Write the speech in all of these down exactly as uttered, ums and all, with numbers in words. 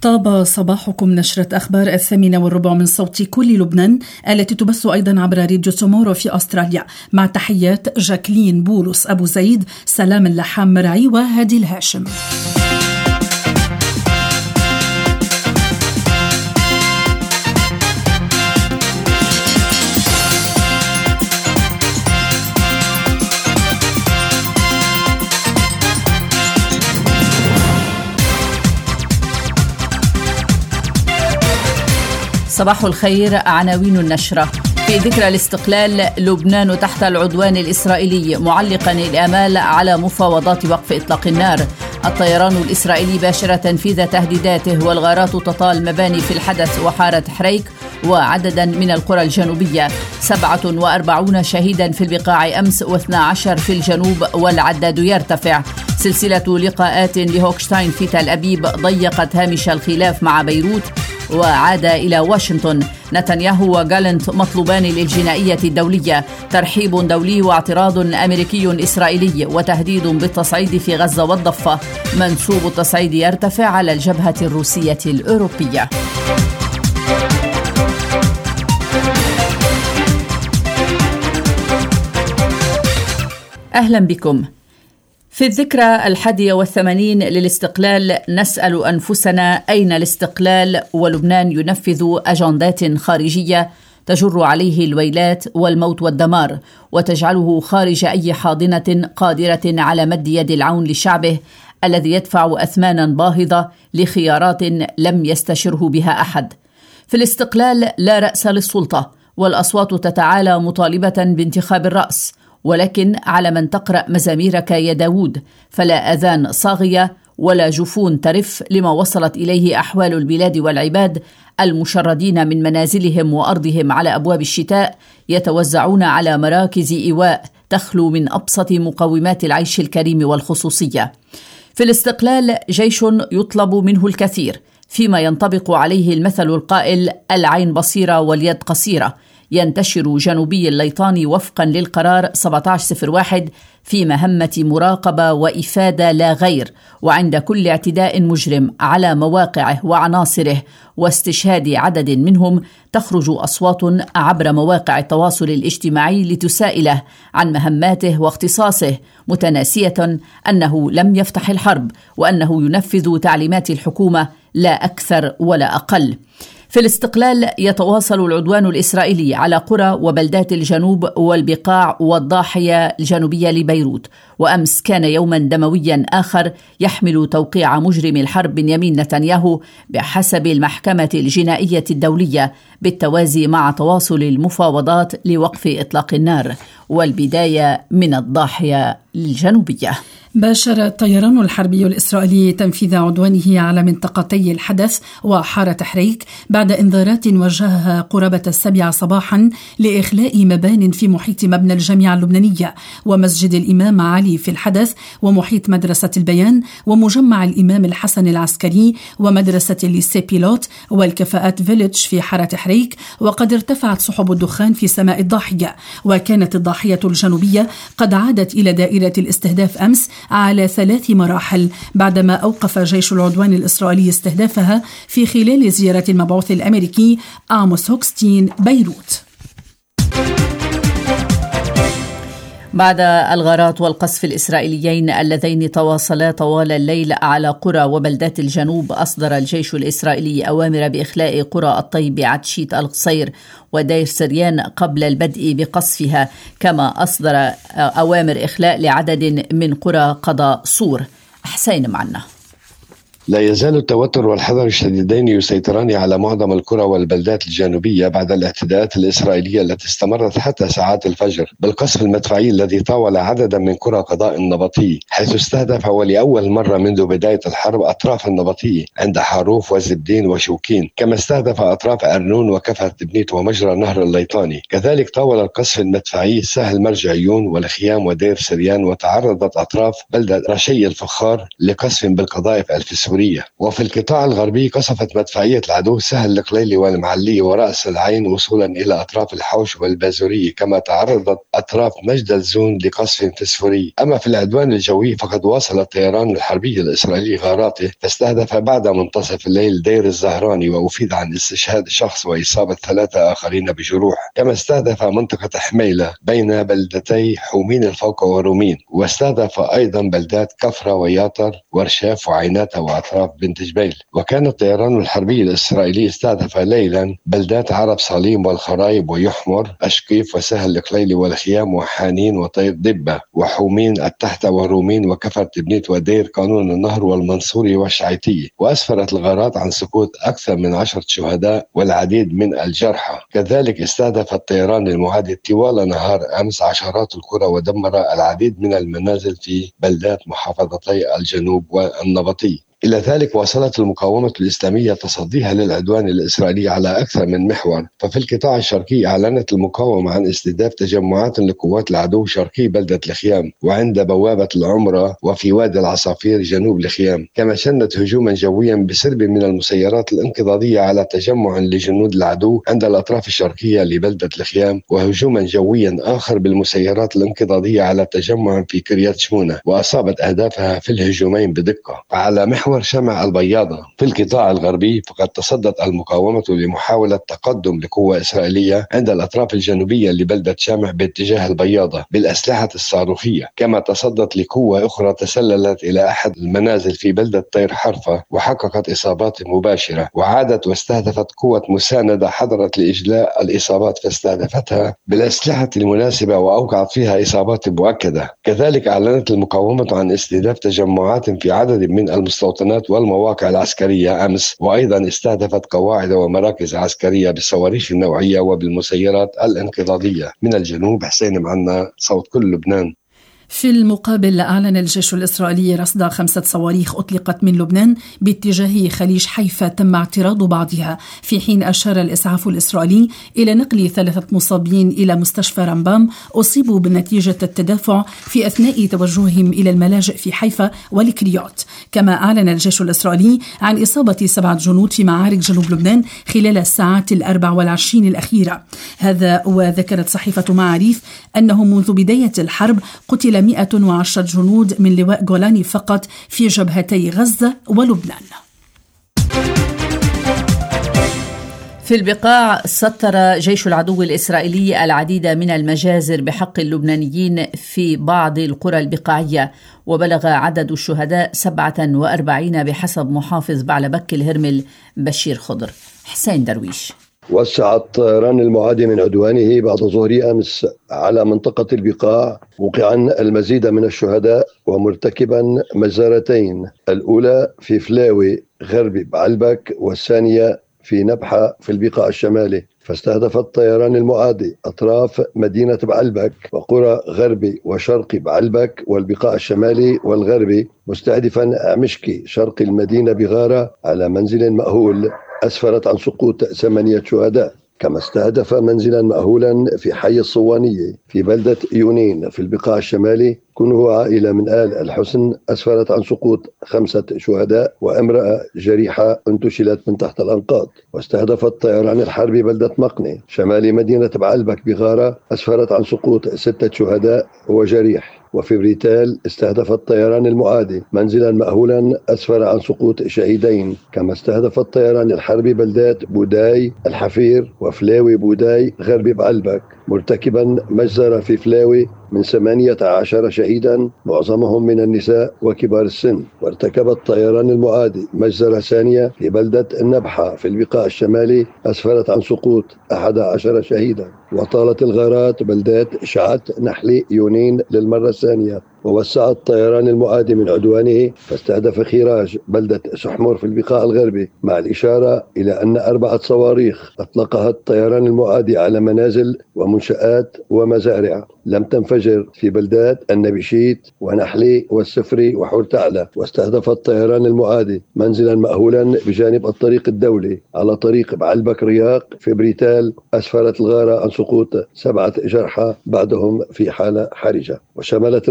طاب صباحكم. نشرة أخبار الثامنة والربع من صوت كل لبنان التي تبث أيضا عبر راديو تومورو في أستراليا، مع تحيات جاكلين بولس أبو زيد، سلام اللحام مرعي وهادي الهاشم. صباح الخير. عناوين النشرة: في ذكرى الاستقلال، لبنان تحت العدوان الإسرائيلي، معلقا الآمال على مفاوضات وقف إطلاق النار. الطيران الإسرائيلي باشر تنفيذ تهديداته، والغارات تطال مباني في الحدث وحارة حريك وعددا من القرى الجنوبية. سبعة وأربعون شهيدا في البقاع أمس واثنى عشر في الجنوب والعداد يرتفع. سلسلة لقاءات لهوكشتاين في تل أبيب ضيقت هامش الخلاف مع بيروت وعاد إلى واشنطن. نتنياهو وجالنت مطلوبان للجنائية الدولية. ترحيب دولي واعتراض أمريكي إسرائيلي وتهديد بالتصعيد في غزة والضفة. منسوب التصعيد يرتفع على الجبهة الروسية الأوروبية. أهلا بكم. في الذكرى الحادية والثمانين للاستقلال نسأل أنفسنا أين الاستقلال، ولبنان ينفذ أجندات خارجية تجر عليه الويلات والموت والدمار، وتجعله خارج أي حاضنة قادرة على مد يد العون لشعبه الذي يدفع أثمانا باهظة لخيارات لم يستشره بها أحد. في الاستقلال لا رأس للسلطة، والأصوات تتعالى مطالبة بانتخاب الرأس، ولكن على من تقرأ مزاميرك يا داود، فلا أذان صاغية ولا جفون ترف لما وصلت إليه أحوال البلاد والعباد المشردين من منازلهم وأرضهم على أبواب الشتاء، يتوزعون على مراكز إيواء تخلو من أبسط مقومات العيش الكريم والخصوصية. في الاستقلال جيش يطلب منه الكثير، فيما ينطبق عليه المثل القائل: العين بصيرة واليد قصيرة. ينتشر جنوبي الليطاني وفقا للقرار سبعة عشر صفر واحد في مهمة مراقبة وإفادة لا غير، وعند كل اعتداء مجرم على مواقعه وعناصره واستشهاد عدد منهم تخرج أصوات عبر مواقع التواصل الاجتماعي لتسائله عن مهماته واختصاصه، متناسية أنه لم يفتح الحرب وأنه ينفذ تعليمات الحكومة لا أكثر ولا أقل. في الاستقلال يتواصل العدوان الإسرائيلي على قرى وبلدات الجنوب والبقاع والضاحية الجنوبية لبيروت، وأمس كان يوما دمويا آخر يحمل توقيع مجرم الحرب بنيامين نتنياهو بحسب المحكمة الجنائية الدولية، بالتوازي مع تواصل المفاوضات لوقف إطلاق النار. والبداية من الضاحية الجنوبية. باشر الطيران الحربي الإسرائيلي تنفيذ عدوانه على منطقتي الحدث وحارة حريك بعد إنذارات وجهها قرابة السابعة صباحا لإخلاء مبان في محيط مبنى الجامعة اللبنانية ومسجد الإمام علي في الحدث، ومحيط مدرسة البيان ومجمع الإمام الحسن العسكري ومدرسة الليسي بيلوت والكفاءات فيليج في حارة حريك. وقد ارتفعت سحب الدخان في سماء الضاحية، وكانت الضاحية الجنوبية قد عادت إلى دائرة الاستهداف أمس على ثلاث مراحل، بعدما أوقف جيش العدوان الإسرائيلي استهدافها في خلال زيارة المبعوث الأمريكي آموس هوكستين بيروت. بعد الغارات والقصف الإسرائيليين اللذين تواصلا طوال الليل على قرى وبلدات الجنوب، أصدر الجيش الإسرائيلي أوامر بإخلاء قرى الطيب، عتشيت، القصير ودير سريان قبل البدء بقصفها، كما أصدر أوامر إخلاء لعدد من قرى قضاء صور. حسين معنا. لا يزال التوتر والحذر الشديدين يسيطران على معظم القرى والبلدات الجنوبية بعد الاعتداءات الإسرائيلية التي استمرت حتى ساعات الفجر بالقصف المدفعي الذي طاول عددا من قرى قضاء النبطي، حيث استهدف ولأول مرة منذ بداية الحرب أطراف النبطي عند حاروف وزبدين وشوكين، كما استهدف أطراف أرنون وكفر تبنيت ومجرى نهر الليطاني. كذلك طاول القصف المدفعي سهل مرجعيون والخيام ودير سريان، وتعرضت أطراف بلدة رشي الفخار لقصف بالقذائف الفسوية سوريا. وفي القطاع الغربي قصفت مدفعية العدو سهل القليلي والمعلية ورأس العين وصولا إلى أطراف الحوش والبازورية، كما تعرضت أطراف مجد الزون لقصف فسفوري. أما في العدوان الجوي فقد واصل الطيران الحربي الإسرائيلي غاراته، فاستهدف بعد منتصف الليل دير الزهراني وأفيد عن استشهاد شخص وإصابة ثلاثة آخرين بجروح، كما استهدف منطقة حميلة بين بلدتي حومين الفوق ورومين، واستهدف أيضا بلدات كفرة وياطر ورشاف وعينات وأطراف بنت جبيل. وكان الطيران الحربي الإسرائيلي استهدف ليلا بلدات عرب صليم والخرايب ويحمر أشقيف وسهل القليلي والخيام وحانين وطير دبة وحومين التحت ورومين وكفر تبنيت ودير قانون النهر والمنصوري والشعيتية. وأسفرت الغارات عن سقوط أكثر من عشرة شهداء والعديد من الجرحى. كذلك استهدف الطيران المعادي طوال نهار أمس عشرات القرى ودمر العديد من المنازل في بلدات محافظتي الجنوب والنبطي. إلى ذلك واصلت المقاومة الإسلامية تصديها للعدوان الإسرائيلي على أكثر من محور. ففي القطاع الشرقي أعلنت المقاومة عن استهداف تجمعات لقوات العدو شرقي بلدة الخيام وعند بوابة العمرة وفي وادي العصافير جنوب الخيام، كما شنت هجوما جويا بسرب من المسيرات الانقضاضية على تجمع لجنود العدو عند الأطراف الشرقية لبلدة الخيام، وهجوما جويا آخر بالمسيرات الانقضاضية على تجمع في كريات شمونة وأصابت أهدافها في الهجومين بدقة. على محور شمع البياضة في القطاع الغربي فقد تصدت المقاومة لمحاولة تقدم لقوة إسرائيلية عند الأطراف الجنوبية لبلدة شمع باتجاه البياضة بالأسلحة الصاروخية، كما تصدت لقوة أخرى تسللت إلى أحد المنازل في بلدة طير حرفة وحققت إصابات مباشرة، وعادت واستهدفت قوة مساندة حضرت لإجلاء الإصابات فاستهدفتها بالأسلحة المناسبة وأوقعت فيها إصابات مؤكدة. كذلك أعلنت المقاومة عن استهداف تجمعات في عدد من المستوطنات والمواقع العسكرية أمس، وأيضا استهدفت قواعد ومراكز عسكرية بالصواريخ النوعية وبالمسيرات الانقضاضية. من الجنوب حسين معنا، صوت كل لبنان. في المقابل أعلن الجيش الإسرائيلي رصد خمسة صواريخ أطلقت من لبنان باتجاه خليج حيفا تم اعتراض بعضها، في حين أشار الإسعاف الإسرائيلي إلى نقل ثلاثة مصابين إلى مستشفى رمبام أصيبوا بنتيجة التدافع في أثناء توجههم إلى الملاجئ في حيفا والكريات. كما أعلن الجيش الإسرائيلي عن إصابة سبعة جنود في معارك جنوب لبنان خلال الساعات الأربع والعشرين الأخيرة. هذا وذكرت صحيفة معاريف أنه منذ بداية الحرب قتل مئة وعشرة جنود من لواء جولاني فقط في جبهتي غزة ولبنان. في البقاع سطر جيش العدو الإسرائيلي العديد من المجازر بحق اللبنانيين في بعض القرى البقاعية، وبلغ عدد الشهداء سبعة وأربعين بحسب محافظ بعلبك الهرمل بشير خضر. حسين درويش. وسع الطيران المعادي من عدوانه بعد ظهر أمس على منطقة البقاع موقعا المزيد من الشهداء ومرتكبا مجزرتين، الأولى في فلاوي غربي بعلبك والثانية في نبحة في البقاع الشمالي. فاستهدف الطيران المعادي أطراف مدينة بعلبك وقرى غربي وشرقي بعلبك والبقاع الشمالي والغربي، مستهدفا عمشكي شرق المدينة بغارة على منزل مأهول أسفرت عن سقوط ثمانية شهداء. كما استهدف منزلا مأهولا في حي الصوانية في بلدة يونين في البقاع الشمالي كونه عائلة من آل الحسن أسفرت عن سقوط خمسة شهداء وامرأة جريحة انتشلت من تحت الأنقاض. واستهدف الطيران الحربي بلدة مقني شمال مدينة بعلبك بغارة أسفرت عن سقوط ستة شهداء وجريح. وفي بريتال استهدف الطيران المعادي منزلا مأهولا أسفر عن سقوط شهيدين. كما استهدف الطيران الحربي بلدات بوداي الحفير وفلاوي بوداي غربي بعلبك، مرتكبا مجزرة في فلاوي من ثمانية عشر شهيدا معظمهم من النساء وكبار السن. وارتكب الطيران المعادي مجزرة ثانية في بلدة النبحة في البقاع الشمالي أسفرت عن سقوط أحد عشر شهيدا. وطالت الغارات بلدات شعت نحلي يونين للمرة الثانية. ووسع الطيران المعادي من عدوانه فاستهدف خيراج بلدة سحمور في البقاع الغربي، مع الإشارة إلى أن أربعة صواريخ أطلقها الطيران المعادي على منازل ومنشآت ومزارع لم تنفجر في بلدات النبشيت ونحلي والسفري وحور تعلى. واستهدف الطيران المعادي منزلا مأهولا بجانب الطريق الدولي على طريق بعلبك رياق في بريتال أسفرت الغارة عن سقوط سبعة جرحى بعدهم في حالة حرجة. وشملت الغارات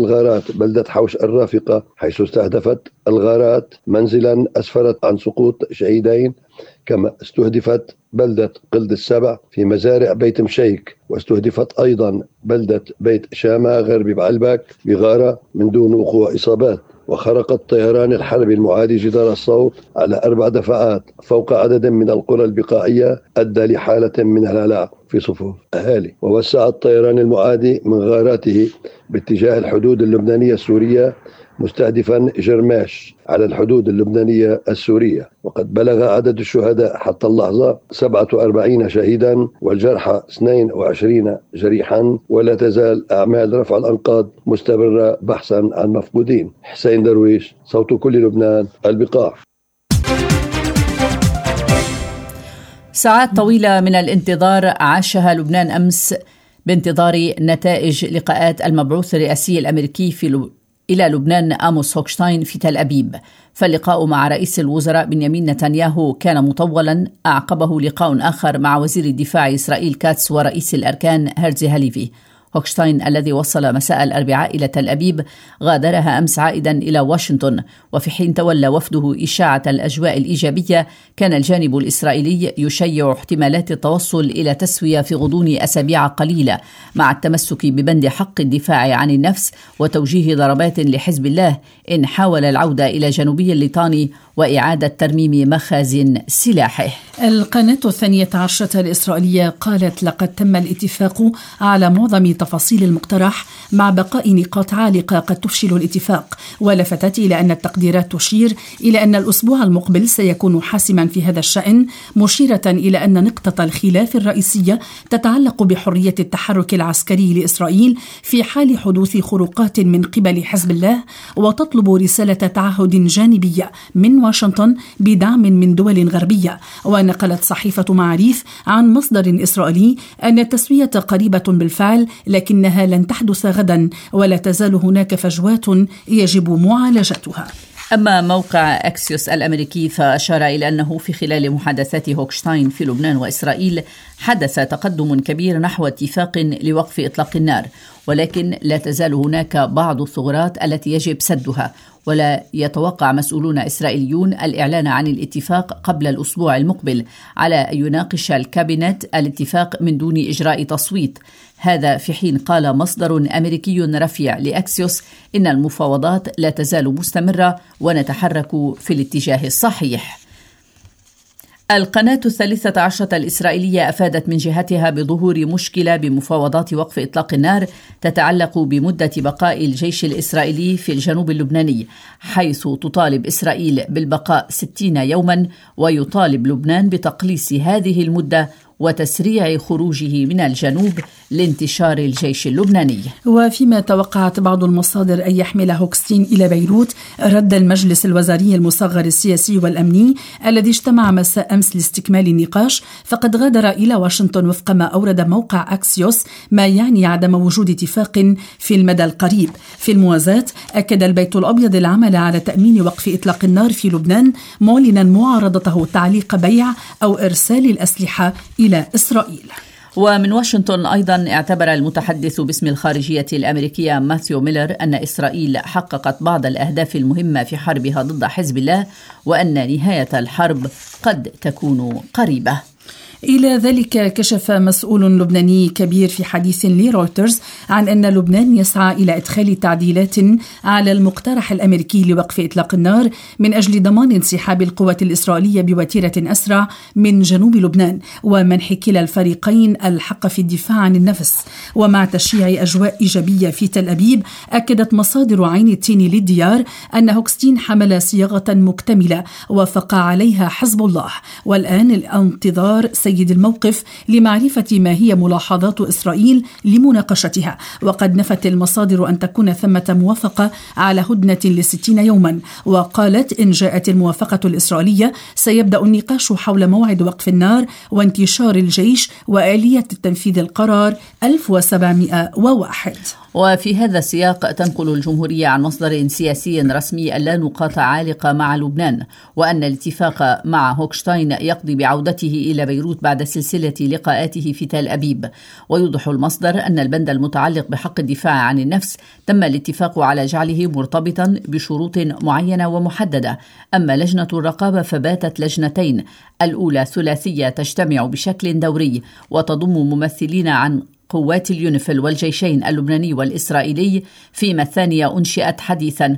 دمرت بلدة حوش الرافقة حيث استهدفت الغارات منزلا أسفرت عن سقوط شهيدين، كما استهدفت بلدة قلد السبع في مزارع بيت مشيك، واستهدفت أيضا بلدة بيت شامة غربي بعلبك بغارة من دون وقوع إصابات. وخرق الطيران الحربي المعادي جدار الصوت على أربع دفعات فوق عدد من القرى البقائية أدى لحالة من الهلع في صفوف أهالي. ووسع الطيران المعادي من غاراته باتجاه الحدود اللبنانية السورية مستهدفا جرماش على الحدود اللبنانية السورية، وقد بلغ عدد الشهداء حتى اللحظة سبعة وأربعين شهيدا والجرحى اثنين وعشرين جريحا، ولا تزال أعمال رفع الأنقاض مستمرة بحثا عن مفقودين. حسين درويش، صوت كل لبنان، البقاع. ساعات طويلة من الانتظار عاشها لبنان أمس بانتظار نتائج لقاءات المبعوث الرئاسي الأمريكي في لب... إلى لبنان آموس هوكشتاين في تل أبيب. فاللقاء مع رئيس الوزراء بنيامين نتنياهو كان مطولا، أعقبه لقاء آخر مع وزير الدفاع إسرائيل كاتس ورئيس الأركان هيرزي هاليفي. هوكشتاين الذي وصل مساء الأربعاء إلى تل أبيب غادرها أمس عائدا إلى واشنطن، وفي حين تولى وفده إشاعة الأجواء الإيجابية كان الجانب الإسرائيلي يشيع احتمالات التوصل إلى تسوية في غضون أسابيع قليلة، مع التمسك ببند حق الدفاع عن النفس وتوجيه ضربات لحزب الله إن حاول العودة إلى جنوبي الليطاني وإعادة ترميم مخازن سلاحه. القناة الثانية عشرة الإسرائيلية قالت لقد تم الاتفاق على معظم تفاصيل المقترح مع بقاء نقاط عالقة قد تفشل الاتفاق، ولفتت إلى أن التقديرات تشير إلى أن الأسبوع المقبل سيكون حاسما في هذا الشأن، مشيرة إلى أن نقطة الخلاف الرئيسية تتعلق بحرية التحرك العسكري لإسرائيل في حال حدوث خروقات من قبل حزب الله، وتطلب رسالة تعهد جانبية من واشنطن بدعم من دول غربية. ونقلت صحيفة معاريف عن مصدر إسرائيلي أن التسوية قريبة بالفعل، لكنها لن تحدث غدا، ولا تزال هناك فجوات يجب معالجتها. أما موقع أكسيوس الأمريكي فأشار إلى أنه في خلال محادثات هوكشتاين في لبنان وإسرائيل حدث تقدم كبير نحو اتفاق لوقف إطلاق النار، ولكن لا تزال هناك بعض الثغرات التي يجب سدها، ولا يتوقع مسؤولون إسرائيليون الإعلان عن الاتفاق قبل الأسبوع المقبل، على أن يناقش الكابينت الاتفاق من دون إجراء تصويت. هذا في حين قال مصدر أمريكي رفيع لأكسيوس إن المفاوضات لا تزال مستمرة ونتحرك في الاتجاه الصحيح. القناة الثالثة عشرة الإسرائيلية أفادت من جهتها بظهور مشكلة بمفاوضات وقف إطلاق النار تتعلق بمدة بقاء الجيش الإسرائيلي في الجنوب اللبناني، حيث تطالب إسرائيل بالبقاء ستين يوما، ويطالب لبنان بتقليص هذه المدة وتسريع خروجه من الجنوب لانتشار الجيش اللبناني. وفيما توقعت بعض المصادر أن يحمل هوكشتاين إلى بيروت رد المجلس الوزاري المصغر السياسي والأمني الذي اجتمع مساء أمس لاستكمال النقاش، فقد غادر إلى واشنطن وفق ما أورد موقع أكسيوس، ما يعني عدم وجود اتفاق في المدى القريب. في الموازاة أكد البيت الأبيض العمل على تأمين وقف إطلاق النار في لبنان، معلنا معارضته تعليق بيع أو إرسال الأسلحة إلى إسرائيل. ومن واشنطن أيضا اعتبر المتحدث باسم الخارجية الأمريكية ماثيو ميلر أن إسرائيل حققت بعض الأهداف المهمة في حربها ضد حزب الله، وأن نهاية الحرب قد تكون قريبة. إلى ذلك كشف مسؤول لبناني كبير في حديث لرويترز عن أن لبنان يسعى إلى إدخال تعديلات على المقترح الأمريكي لوقف إطلاق النار من أجل ضمان انسحاب القوات الإسرائيلية بوتيرة أسرع من جنوب لبنان، ومنح كلا الفريقين الحق في الدفاع عن النفس. ومع تشييع أجواء إيجابية في تل أبيب، أكدت مصادر عين التين للديار أن هوكشتاين حمل صياغة مكتملة وافق عليها حزب الله، والآن الانتظار سيد الموقف لمعرفة ما هي ملاحظات إسرائيل لمناقشتها. وقد نفت المصادر أن تكون ثمة موافقة على هدنة لستين يوما، وقالت إن جاءت الموافقة الإسرائيلية سيبدأ النقاش حول موعد وقف النار وانتشار الجيش وآلية تنفيذ القرار ألف وسبعمائة وواحد. وفي هذا السياق تنقل الجمهورية عن مصدر سياسي رسمي أن لا نقاط عالقة مع لبنان، وأن الاتفاق مع هوكشتاين يقضي بعودته إلى بيروت بعد سلسلة لقاءاته في تل أبيب. ويوضح المصدر أن البند المتعلق بحق الدفاع عن النفس تم الاتفاق على جعله مرتبطا بشروط معينة ومحددة. أما لجنة الرقابة فباتت لجنتين، الأولى ثلاثية تجتمع بشكل دوري وتضم ممثلين عن قوات اليونيفيل والجيشين اللبناني والإسرائيلي، فيما الثانية أنشئت حديثا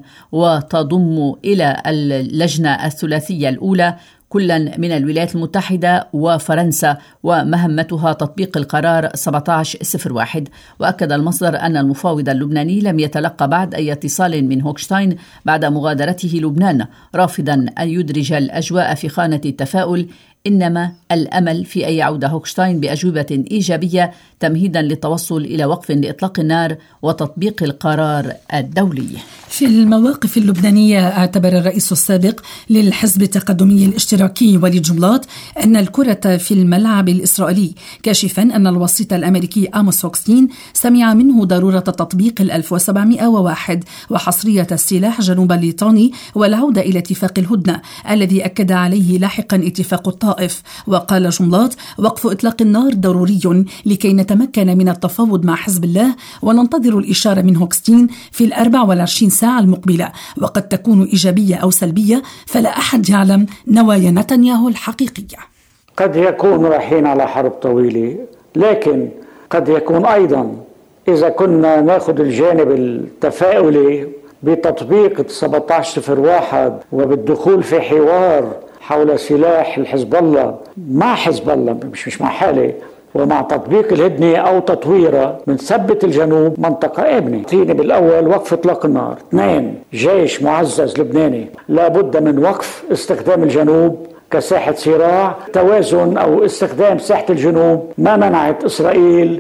وتضم إلى اللجنة الثلاثية الأولى كلا من الولايات المتحدة وفرنسا، ومهمتها تطبيق القرار سبعة عشر صفر واحد. وأكد المصدر أن المفاوض اللبناني لم يتلقى بعد أي اتصال من هوكشتاين بعد مغادرته لبنان، رافضا أن يدرج الأجواء في خانة التفاؤل، إنما الأمل في أن يعود هوكشتاين بأجوبة إيجابية تمهيدا للتوصل إلى وقف لإطلاق النار وتطبيق القرار الدولي. في المواقف اللبنانية اعتبر الرئيس السابق للحزب التقدمي الاشتراكي وليد جملات أن الكرة في الملعب الإسرائيلي، كاشفا أن الوسيط الأمريكي آموس هوكستين سمع منه ضرورة تطبيق الألف وسبعمائة وواحد وحصرية السلاح جنوب الليطاني والعودة إلى اتفاق الهدنة الذي أكد عليه لاحقا اتفاق الطائف. وقال جملات: وقف إطلاق النار ضروري لكي نتمكن من التفاوض مع حزب الله، وننتظر الإشارة من هوكستين في الأربع والعشرين ساعة المقبلة، وقد تكون إيجابية أو سلبية، فلا أحد يعلم نوايا نتنياهو الحقيقية. قد يكون رايحين على حرب طويلة، لكن قد يكون أيضا إذا كنا ناخذ الجانب التفاؤلي بتطبيق سبعة عشر صفر واحد وبالدخول في حوار حول سلاح الحزب الله مع حزب الله، مش مش مع حالي، ومع تطبيق الهدنة أو تطويرها من ثبت الجنوب منطقة آمنة. فيني بالأول وقف إطلاق النار، اثنين جيش معزز لبناني، لابد من وقف استخدام الجنوب كساحة صراع، توازن أو استخدام ساحة الجنوب ما منعت إسرائيل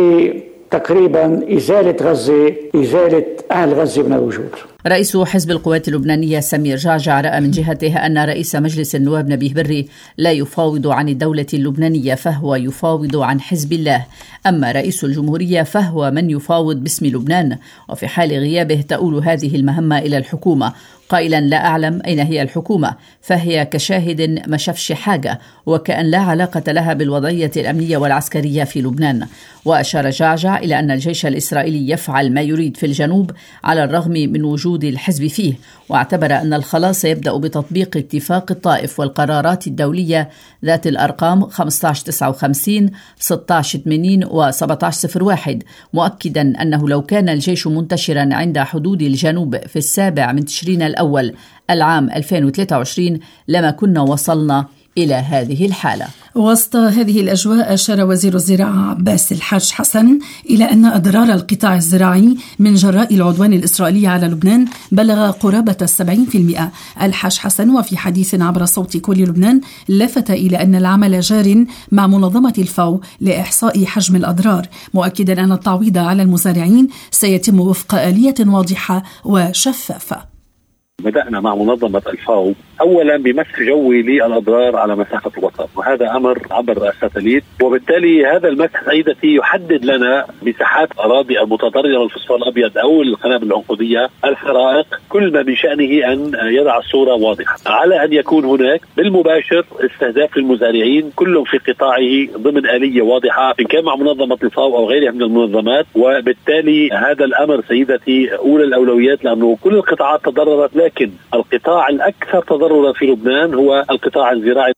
بتقريبا إزالة غزة، إزالة أهل غزة من الوجود. رئيس حزب القوات اللبنانية سمير جعجع رأى من جهته أن رئيس مجلس النواب نبيه بري لا يفاوض عن الدولة اللبنانية، فهو يفاوض عن حزب الله. أما رئيس الجمهورية فهو من يفاوض باسم لبنان، وفي حال غيابه تؤول هذه المهمة إلى الحكومة، قائلا: لا أعلم أين هي الحكومة، فهي كشاهد ما شافش حاجة، وكأن لا علاقة لها بالوضعية الأمنية والعسكرية في لبنان. وأشار جعجع إلى أن الجيش الإسرائيلي يفعل ما يريد في الجنوب على الرغم من وجود الحزب فيه، واعتبر أن الخلاص يبدأ بتطبيق اتفاق الطائف والقرارات الدولية ذات الأرقام خمسة عشر تسعة وخمسين، ستة عشر ثمانين و سبعة عشر صفر واحد، مؤكدا أنه لو كان الجيش منتشرا عند حدود الجنوب في السابع من تشرين الأول العام ألفين وثلاثة وعشرين لما كنا وصلنا إلى هذه الحالة. وسط هذه الأجواء أشار وزير الزراعة عباس الحاج حسن إلى أن أضرار القطاع الزراعي من جراء العدوان الإسرائيلي على لبنان بلغ قرابة السبعين في المئة. الحاج حسن وفي حديث عبر صوت كل لبنان لفت إلى أن العمل جار مع منظمة الفاو لإحصاء حجم الأضرار، مؤكدا أن التعويض على المزارعين سيتم وفق آلية واضحة وشفافة. بدأنا مع منظمة الفاو أولا بمسح جوي للأضرار على مسافة الوسط، وهذا أمر عبر الساتليت، وبالتالي هذا المسح سيدتي يحدد لنا مساحات الأراضي المتضررة والفسفور الأبيض أو القنابل العنقودية، الحرائق، كل ما بشأنه أن يضع الصورة واضحة، على أن يكون هناك بالمباشر استهداف المزارعين كلهم في قطاعه ضمن آلية واضحة إن كان مع منظمة الفاو أو غيرها من المنظمات. وبالتالي هذا الأمر سيدتي أولى الأولويات، لأنه كل القطاعات تضررت، لكن القطاع الأكثر تضررا في لبنان هو القطاع الزراعي.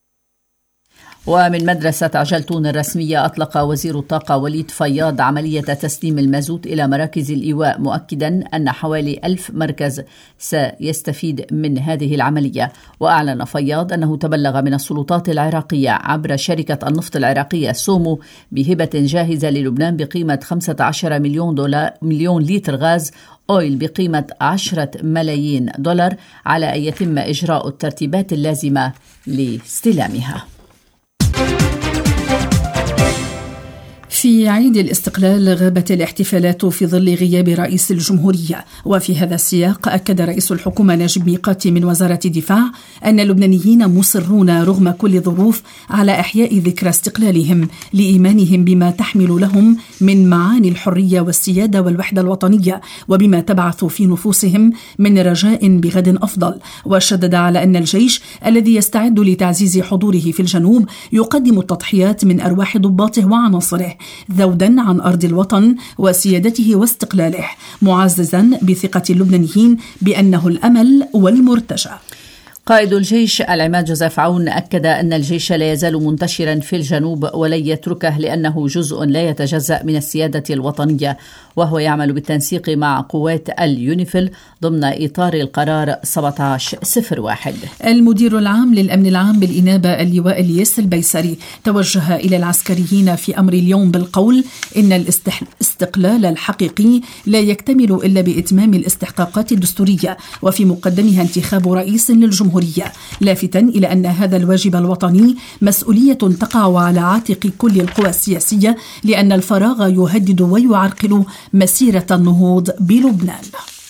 ومن مدرسة عجلتون الرسمية أطلق وزير الطاقة وليد فياض عملية تسليم المازوت إلى مراكز الإيواء، مؤكدا أن حوالي ألف مركز سيستفيد من هذه العملية. وأعلن فياض أنه تبلغ من السلطات العراقية عبر شركة النفط العراقية سومو بهبة جاهزة للبنان بقيمة خمسة عشر مليون دولار مليون لتر غاز أويل بقيمة عشرة ملايين دولار، على أن يتم إجراء الترتيبات اللازمة لاستلامها. في عيد الاستقلال غابت الاحتفالات في ظل غياب رئيس الجمهورية، وفي هذا السياق أكد رئيس الحكومة نجيب ميقاتي من وزارة الدفاع أن اللبنانيين مصرون رغم كل الظروف على إحياء ذكرى استقلالهم لإيمانهم بما تحمل لهم من معاني الحرية والسيادة والوحدة الوطنية وبما تبعث في نفوسهم من رجاء بغد أفضل. وشدد على أن الجيش الذي يستعد لتعزيز حضوره في الجنوب يقدم التضحيات من أرواح ضباطه وعناصره ذودا عن أرض الوطن وسيادته واستقلاله، معززا بثقة اللبنانيين بأنه الأمل والمرتجى. قائد الجيش العماد جوزيف عون أكد أن الجيش لا يزال منتشرا في الجنوب ولن يتركه لأنه جزء لا يتجزأ من السيادة الوطنية، وهو يعمل بالتنسيق مع قوات اليونيفيل ضمن إطار القرار سبعة عشر صفر واحد. المدير العام للأمن العام بالإنابة اللواء الياس البيسري توجه إلى العسكريين في أمر اليوم بالقول إن الاستقلال الحقيقي لا يكتمل إلا بإتمام الاستحقاقات الدستورية وفي مقدمها انتخاب رئيس للجمهورية، لافتا إلى أن هذا الواجب الوطني مسؤولية تقع على عاتق كل القوى السياسية لأن الفراغ يهدد ويعرقل مسيرة النهوض بلبنان.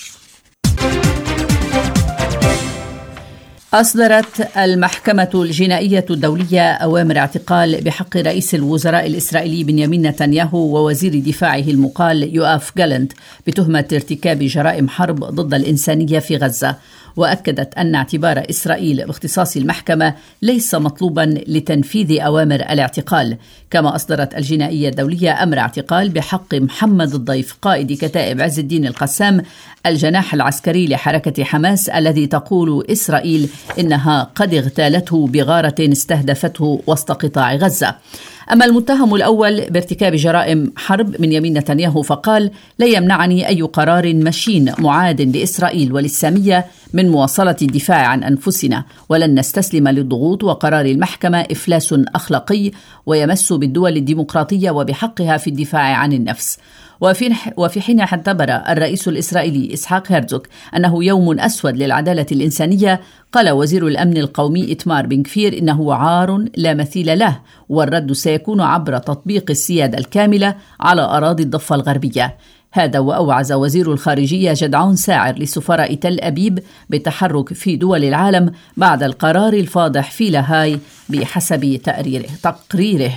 أصدرت المحكمة الجنائية الدولية أوامر اعتقال بحق رئيس الوزراء الإسرائيلي بنيامين نتنياهو ووزير دفاعه المقال يوآف جالنت بتهمة ارتكاب جرائم حرب ضد الإنسانية في غزة. وأكدت أن اعتبار إسرائيل باختصاص المحكمة ليس مطلوبا لتنفيذ أوامر الاعتقال. كما أصدرت الجنائية الدولية أمر اعتقال بحق محمد الضيف قائد كتائب عز الدين القسام الجناح العسكري لحركة حماس الذي تقول إسرائيل إنها قد اغتالته بغارة استهدفته وسط قطاع غزة. أما المتهم الأول بارتكاب جرائم حرب بنيامين نتنياهو فقال: لا يمنعني أي قرار مشين معاد لإسرائيل وللسامية من مواصلة الدفاع عن أنفسنا، ولن نستسلم للضغوط، وقرار المحكمة إفلاس أخلاقي ويمس بالدول الديمقراطية وبحقها في الدفاع عن النفس. وفي وفي حين اعتبر الرئيس الإسرائيلي إسحاق هيرزوغ أنه يوم أسود للعدالة الإنسانية، قال وزير الأمن القومي إتمار بن كفير إنه عار لا مثيل له، والرد سيكون عبر تطبيق السيادة الكاملة على أراضي الضفة الغربية. هذا وأوعز وزير الخارجية جدعون ساعر لسفراء تل أبيب بالتحرك في دول العالم بعد القرار الفاضح في لاهاي بحسب تقريره, تقريره.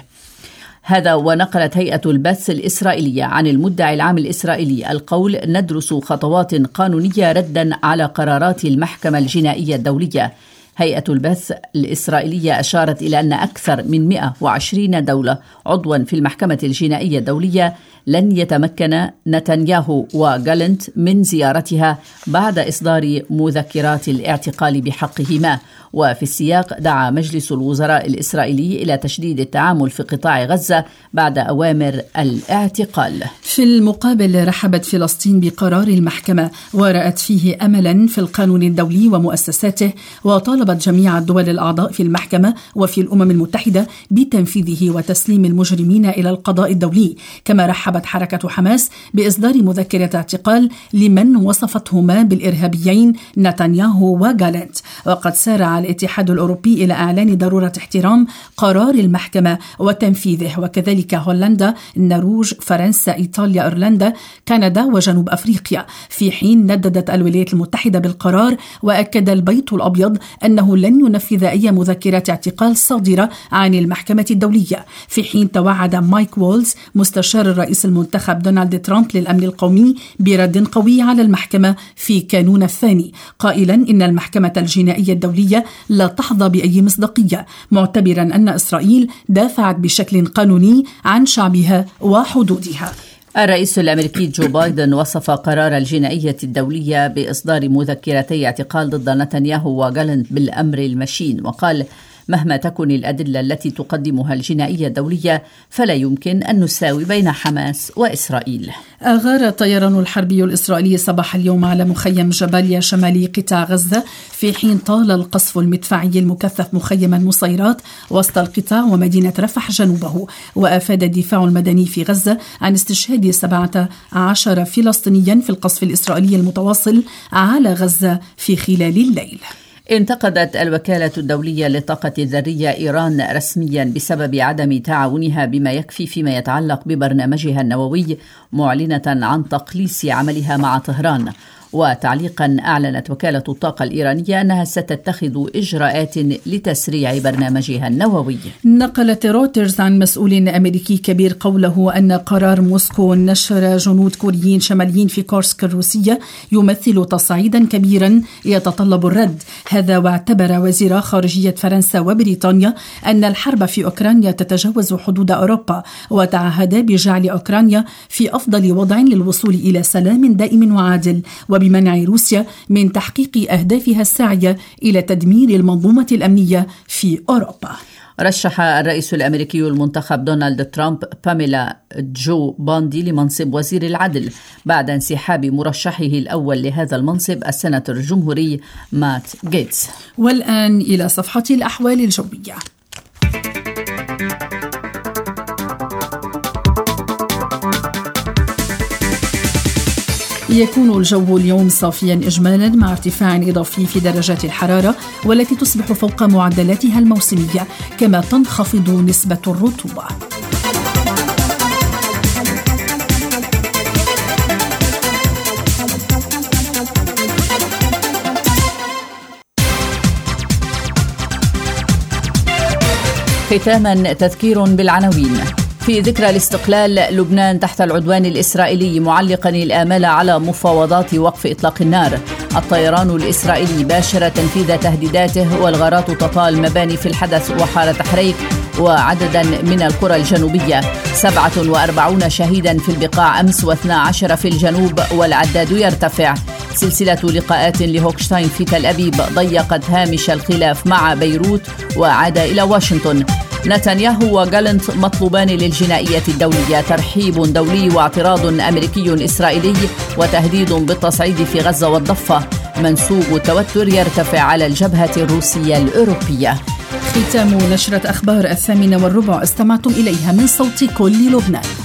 هذا ونقلت هيئة البث الإسرائيلية عن المدعي العام الإسرائيلي القول: ندرس خطوات قانونية ردا على قرارات المحكمة الجنائية الدولية. هيئة البث الإسرائيلية أشارت إلى أن أكثر من مئة وعشرين دولة عضوا في المحكمة الجنائية الدولية لن يتمكن نتنياهو وجالنت من زيارتها بعد إصدار مذكرات الاعتقال بحقهما. وفي السياق دعا مجلس الوزراء الإسرائيلي إلى تشديد التعامل في قطاع غزة بعد أوامر الاعتقال. في المقابل رحبت فلسطين بقرار المحكمة ورأت فيه أملا في القانون الدولي ومؤسساته، وطالبت جميع الدول الأعضاء في المحكمة وفي الأمم المتحدة بتنفيذه وتسليم المجرمين إلى القضاء الدولي. كما رحبت حركة حماس بإصدار مذكرة اعتقال لمن وصفتهما بالإرهابيين نتنياهو وجالنت. وقد سارع الاتحاد الأوروبي إلى إعلان ضرورة احترام قرار المحكمة وتنفيذه، وكذلك هولندا، النرويج، فرنسا، إيطاليا، إيرلندا، كندا وجنوب أفريقيا، في حين نددت الولايات المتحدة بالقرار. وأكد البيت الأبيض أنه لن ينفذ أي مذكرات اعتقال صادرة عن المحكمة الدولية، في حين توعد مايك وولز مستشار الرئيس المنتخب دونالد ترامب للأمن القومي برد قوي على المحكمة في كانون الثاني، قائلا إن المحكمة الجنائية الدولية لا تحظى بأي مصداقية، معتبرا أن إسرائيل دافعت بشكل قانوني عن شعبها وحدودها. الرئيس الأمريكي جو بايدن وصف قرار الجنائية الدولية بإصدار مذكرتي اعتقال ضد نتنياهو وجالنت بالأمر المشين، وقال: مهما تكن الأدلة التي تقدمها الجنائية الدولية فلا يمكن أن نساوي بين حماس وإسرائيل. أغار الطيران الحربي الإسرائيلي صباح اليوم على مخيم جباليا شمالي قطاع غزة، في حين طال القصف المدفعي المكثف مخيم النصيرات وسط القطاع ومدينة رفح جنوبه. وأفاد الدفاع المدني في غزة عن استشهاد سبعة عشر فلسطينيا في القصف الإسرائيلي المتواصل على غزة في خلال الليل. انتقدت الوكالة الدولية للطاقة الذرية إيران رسميا بسبب عدم تعاونها بما يكفي فيما يتعلق ببرنامجها النووي، معلنة عن تقليص عملها مع طهران. وتعليقا أعلنت وكالة الطاقة الإيرانية أنها ستتخذ إجراءات لتسريع برنامجها النووي. نقلت رويترز عن مسؤول أمريكي كبير قوله أن قرار موسكو نشر جنود كوريين شماليين في كورسك الروسية يمثل تصعيدا كبيرا يتطلب الرد. هذا واعتبر وزير خارجية فرنسا وبريطانيا أن الحرب في أوكرانيا تتجاوز حدود أوروبا، وتعهدا بجعل أوكرانيا في أفضل وضع للوصول إلى سلام دائم وعادل، وبمنع روسيا من تحقيق أهدافها الساعية إلى تدمير المنظومة الأمنية في أوروبا. رشح الرئيس الأمريكي المنتخب دونالد ترامب باميلا جو باندي لمنصب وزير العدل بعد انسحاب مرشحه الأول لهذا المنصب السناتور الجمهوري مات غيتس. والآن إلى صفحة الأحوال الجوية. يكون الجو اليوم صافيا إجمالا مع ارتفاع إضافي في درجات الحرارة والتي تصبح فوق معدلاتها الموسمية، كما تنخفض نسبة الرطوبة. ختاما تذكير بالعناوين. في ذكرى الاستقلال، لبنان تحت العدوان الإسرائيلي معلقا الآمال على مفاوضات وقف إطلاق النار. الطيران الإسرائيلي باشر تنفيذ تهديداته، والغارات تطال مباني في الحدث وحارة حريك وعددا من القرى الجنوبية. سبعة وأربعون شهيدا في البقاع أمس واثنا عشر في الجنوب والعداد يرتفع. سلسلة لقاءات لهوكشتاين في تل أبيب ضيقت هامش الخلاف مع بيروت وعاد إلى واشنطن. نتنياهو وجالنت مطلوبان للجنائية الدولية. ترحيب دولي واعتراض أمريكي إسرائيلي وتهديد بالتصعيد في غزة والضفة. منسوب التوتر يرتفع على الجبهة الروسية الأوروبية. ختام نشرة أخبار الثامنة والربع استمعتم إليها من صوت كل لبنان.